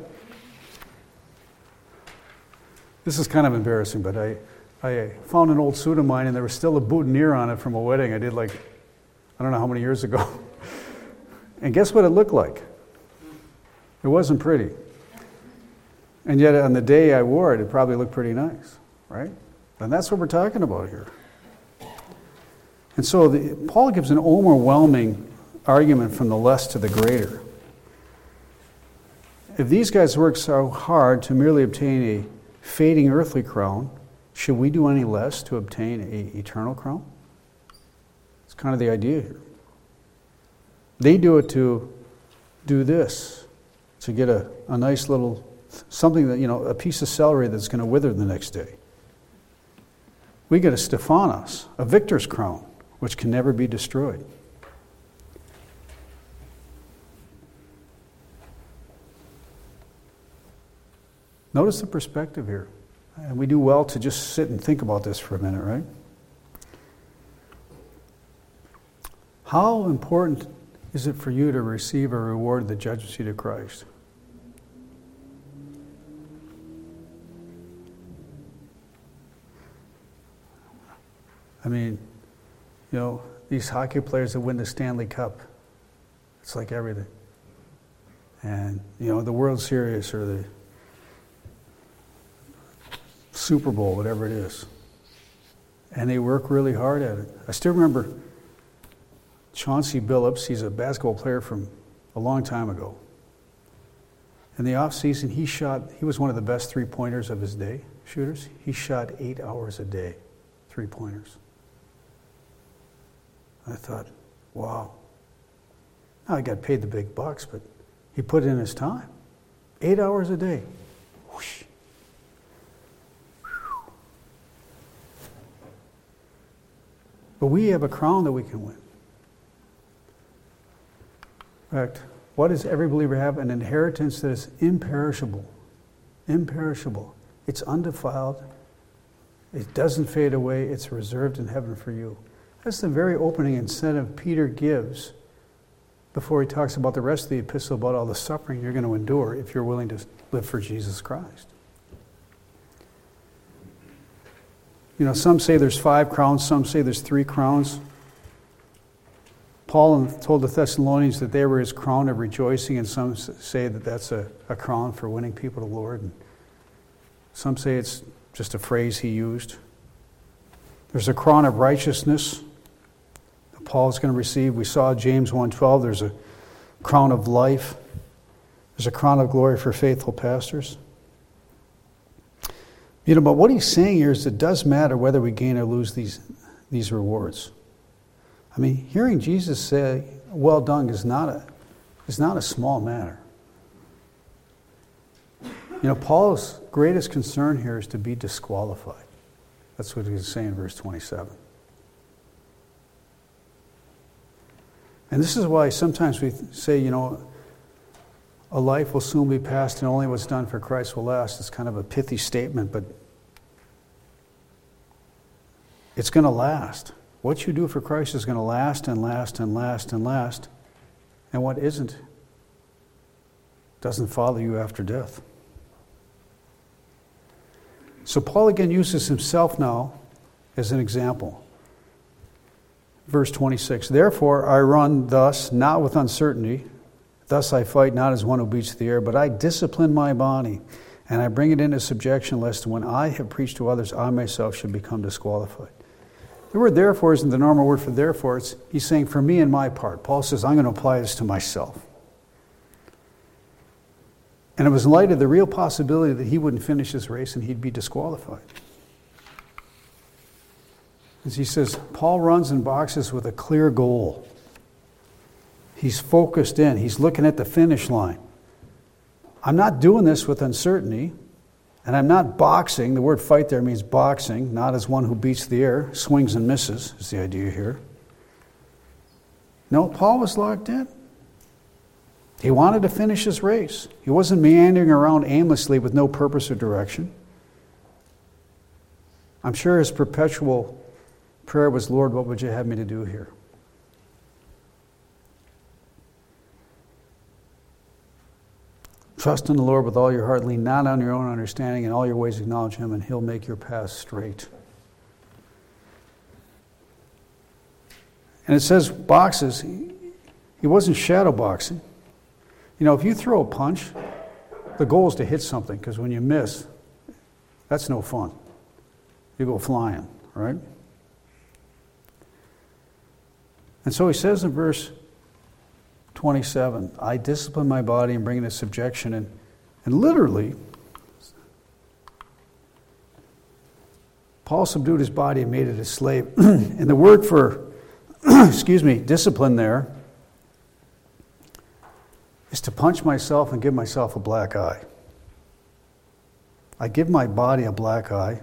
this is kind of embarrassing, but I, I found an old suit of mine and there was still a boutonniere on it from a wedding I did like, I don't know how many years ago. And guess what it looked like? It wasn't pretty. And yet on the day I wore it, it probably looked pretty nice, right? And that's what we're talking about here. And so the, Paul gives an overwhelming argument from the less to the greater. If these guys work so hard to merely obtain a fading earthly crown, should we do any less to obtain an eternal crown? It's kind of the idea here. They do it to do this, to get a, a nice little, something that, you know, a piece of celery that's going to wither the next day. We get a Stephanos, a victor's crown, which can never be destroyed. Notice the perspective here. And we do well to just sit and think about this for a minute, right? How important is it for you to receive a reward of the judgment seat of Christ? I mean, you know, these hockey players that win the Stanley Cup, it's like everything. And, you know, the World Series or the Super Bowl, whatever it is. And they work really hard at it. I still remember Chauncey Billups. He's a basketball player from a long time ago. In the off season, he shot, he was one of the best three-pointers of his day, shooters. He shot eight hours a day, three-pointers. I thought, wow. Now he got paid the big bucks, but he put in his time. Eight hours a day. Whoosh. But we have a crown that we can win. In fact, what does every believer have? An inheritance that is imperishable. Imperishable. It's undefiled. It doesn't fade away. It's reserved in heaven for you. That's the very opening incentive Peter gives before he talks about the rest of the epistle, about all the suffering you're going to endure if you're willing to live for Jesus Christ. You know, some say there's five crowns, some say there's three crowns. Paul told the Thessalonians that they were his crown of rejoicing, and some say that that's a, a crown for winning people to the Lord. And some say it's just a phrase he used. There's a crown of righteousness that Paul's going to receive. We saw James one twelve. There's a crown of life. There's a crown of glory for faithful pastors. You know, but what he's saying here is it does matter whether we gain or lose these, these rewards. I mean, hearing Jesus say, well done, is not a, is not a small matter. You know, Paul's greatest concern here is to be disqualified. That's what he's saying in verse twenty-seven. And this is why sometimes we say, you know, a life will soon be past and only what's done for Christ will last. It's kind of a pithy statement, but it's going to last. What you do for Christ is going to last and last and last and last. And what isn't doesn't follow you after death. So Paul again uses himself now as an example. Verse twenty-six, therefore I run thus, not with uncertainty. Thus I fight not as one who beats the air, but I discipline my body, and I bring it into subjection, lest when I have preached to others, I myself should become disqualified. The word therefore isn't the normal word for therefore. It's, he's saying for me and my part. Paul says, I'm going to apply this to myself. And it was in light of the real possibility that he wouldn't finish his race and he'd be disqualified. As he says, Paul runs and boxes with a clear goal. He's focused in. He's looking at the finish line. I'm not doing this with uncertainty, and I'm not boxing. The word fight there means boxing, not as one who beats the air, swings and misses, is the idea here. No, Paul was locked in. He wanted to finish his race. He wasn't meandering around aimlessly with no purpose or direction. I'm sure his perpetual prayer was, Lord, what would you have me to do here? Trust in the Lord with all your heart. Lean not on your own understanding. In all your ways acknowledge him, and he'll make your path straight. And it says boxes. He wasn't shadow boxing. You know, if you throw a punch, the goal is to hit something, because when you miss, that's no fun. You go flying, right? And so he says in verse twenty-seven, I discipline my body and bring it into subjection. And, and literally, Paul subdued his body and made it a slave. And the word for, excuse me, discipline there is to punch myself and give myself a black eye. I give my body a black eye,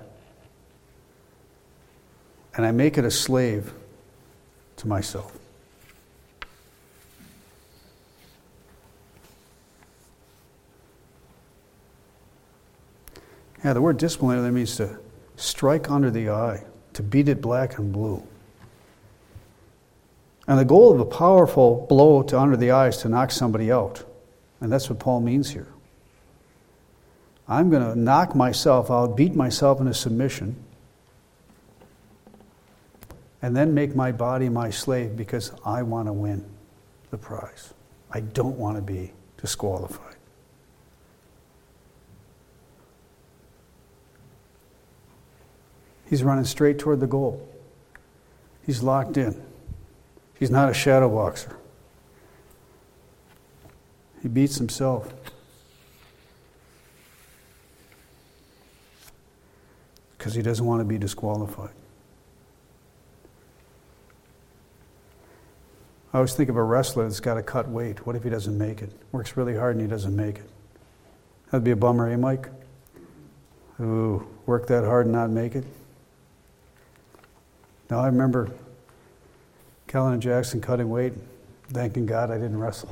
and I make it a slave to myself. Yeah, the word discipline there means to strike under the eye, to beat it black and blue. And the goal of a powerful blow to under the eye is to knock somebody out. And that's what Paul means here. I'm going to knock myself out, beat myself into submission, and then make my body my slave because I want to win the prize. I don't want to be disqualified. He's running straight toward the goal. He's locked in. He's not a shadow boxer. He beats himself. Because he doesn't want to be disqualified. I always think of a wrestler that's got to cut weight. What if he doesn't make it? Works really hard and he doesn't make it. That'd be a bummer, eh, Mike? Ooh, work that hard and not make it? Now, I remember Kellen and Jackson cutting weight, thanking God I didn't wrestle.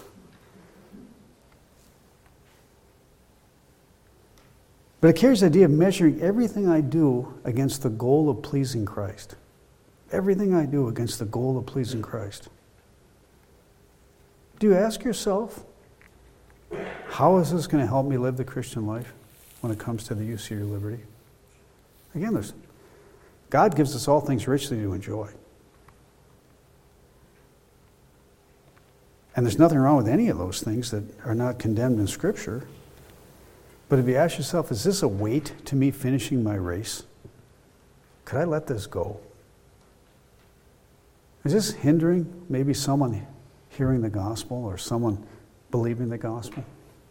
But it carries the idea of measuring everything I do against the goal of pleasing Christ. Everything I do against the goal of pleasing Christ. Do you ask yourself, how is this going to help me live the Christian life when it comes to the use of your liberty? Again, there's God gives us all things richly to enjoy. And there's nothing wrong with any of those things that are not condemned in Scripture. But if you ask yourself, is this a weight to me finishing my race? Could I let this go? Is this hindering maybe someone hearing the gospel or someone believing the gospel?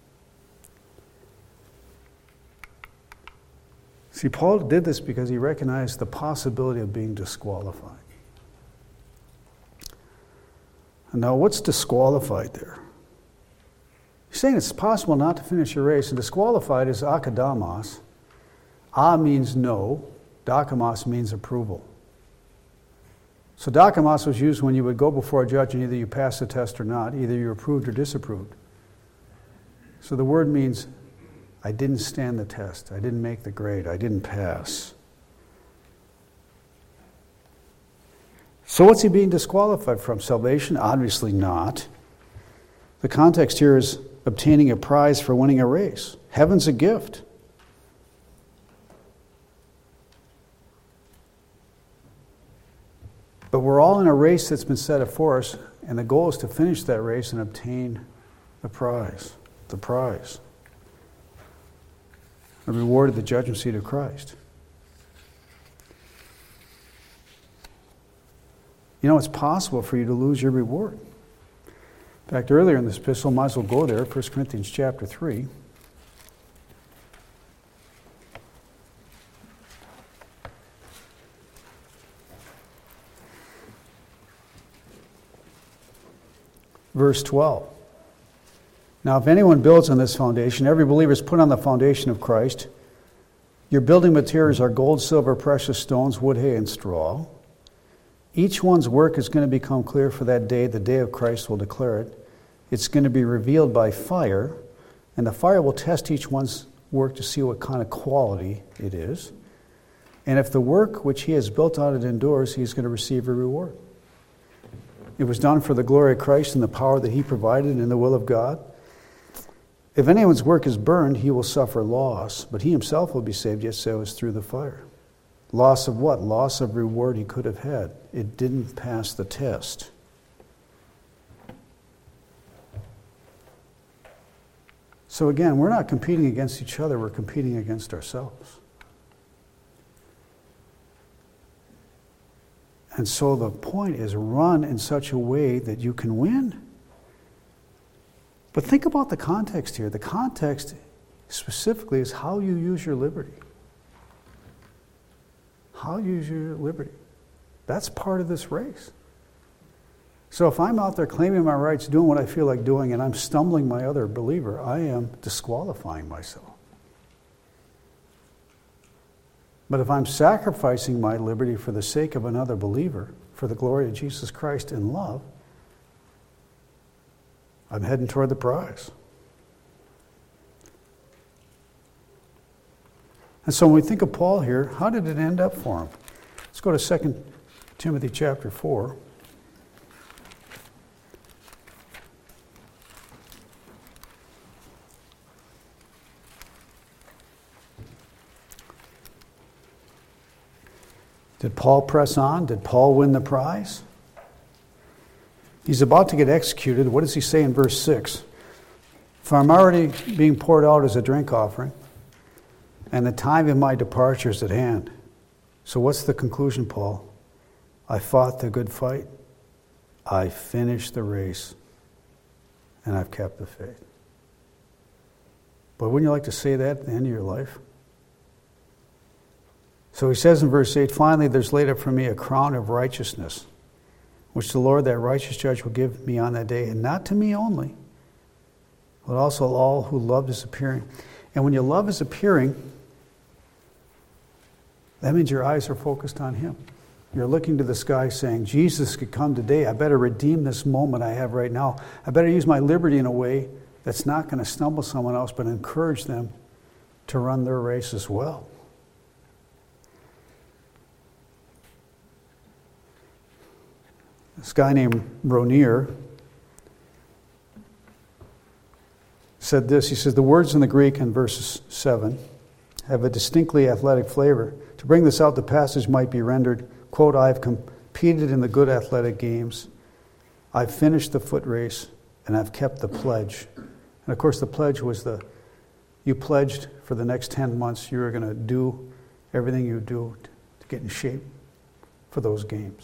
See, Paul did this because he recognized the possibility of being disqualified. And now, what's disqualified there? He's saying it's possible not to finish your race, and disqualified is akadamos. A means no, dokimos means approval. So dokimos was used when you would go before a judge and either you passed the test or not, either you approved or disapproved. So the word means I didn't stand the test. I didn't make the grade. I didn't pass. So what's he being disqualified from? Salvation? Obviously not. The context here is obtaining a prize for winning a race. Heaven's a gift. But we're all in a race that's been set before us, and the goal is to finish that race and obtain the prize. The prize. A reward of the judgment seat of Christ. You know, it's possible for you to lose your reward. In fact, earlier in this epistle, might as well go there, First Corinthians chapter three. Verse twelve. Now, if anyone builds on this foundation, every believer is put on the foundation of Christ. Your building materials are gold, silver, precious stones, wood, hay, and straw. Each one's work is going to become clear for that day. The day of Christ will declare it. It's going to be revealed by fire, and the fire will test each one's work to see what kind of quality it is. And if the work which he has built on it endures, he's going to receive a reward. It was done for the glory of Christ and the power that he provided in the will of God. If anyone's work is burned, he will suffer loss, but he himself will be saved, yet so is through the fire. Loss of what? Loss of reward he could have had. It didn't pass the test. So again, we're not competing against each other, we're competing against ourselves. And so the point is, run in such a way that you can win. But think about the context here. The context specifically is how you use your liberty. how you use your liberty. That's part of this race. So if I'm out there claiming my rights, doing what I feel like doing, and I'm stumbling my other believer, I am disqualifying myself. But if I'm sacrificing my liberty for the sake of another believer, for the glory of Jesus Christ in love, I'm heading toward the prize. And so when we think of Paul here, how did it end up for him? Let's go to Second Timothy chapter four. Did Paul press on? Did Paul win the prize? He's about to get executed. What does he say in verse six? For I'm already being poured out as a drink offering, and the time of my departure is at hand. So what's the conclusion, Paul? I fought the good fight. I finished the race. And I've kept the faith. But wouldn't you like to say that at the end of your life? So he says in verse eight, finally there's laid up for me a crown of righteousness, which the Lord, that righteous judge, will give me on that day, and not to me only, but also all who loved his appearing. And when you love his appearing, that means your eyes are focused on him. You're looking to the sky saying, Jesus could come today. I better redeem this moment I have right now. I better use my liberty in a way that's not going to stumble someone else, but encourage them to run their race as well. This guy named Ronier said this. He says, the words in the Greek in verse seven have a distinctly athletic flavor. To bring this out, the passage might be rendered, quote, I've competed in the good athletic games. I've finished the foot race, and I've kept the pledge. And of course, the pledge was the, you pledged for the next ten months you were going to do everything you do to get in shape for those games.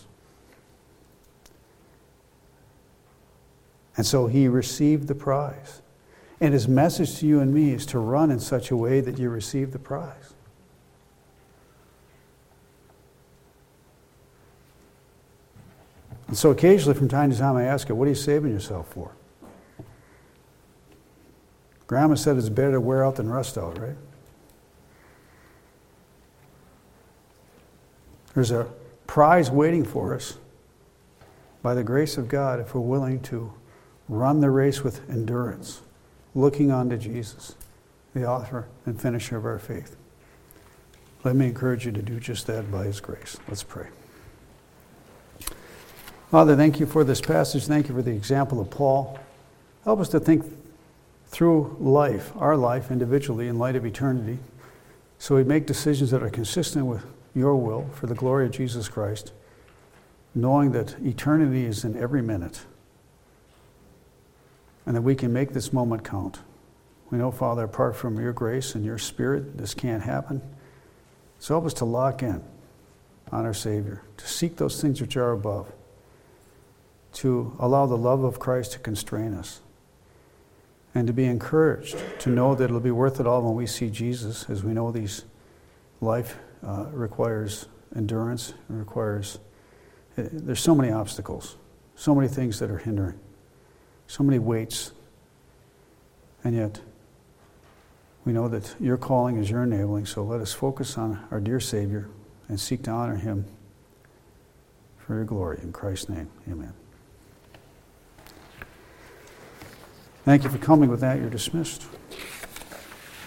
And so he received the prize. And his message to you and me is to run in such a way that you receive the prize. And so occasionally, from time to time, I ask her, what are you saving yourself for? Grandma said it's better to wear out than rust out, right? There's a prize waiting for us by the grace of God if we're willing to run the race with endurance, looking unto Jesus, the author and finisher of our faith. Let me encourage you to do just that by his grace. Let's pray. Father, thank you for this passage. Thank you for the example of Paul. Help us to think through life, our life individually in light of eternity, so we make decisions that are consistent with your will for the glory of Jesus Christ, knowing that eternity is in every minute, and that we can make this moment count. We know, Father, apart from your grace and your Spirit, this can't happen. So help us to lock in on our Savior, to seek those things which are above, to allow the love of Christ to constrain us, and to be encouraged to know that it'll be worth it all when we see Jesus, as we know these life uh, requires endurance, it requires, it, there's so many obstacles, so many things that are hindering, so many weights, and yet we know that your calling is your enabling, so let us focus on our dear Savior and seek to honor him for your glory. In Christ's name, amen. Thank you for coming. With that, you're dismissed.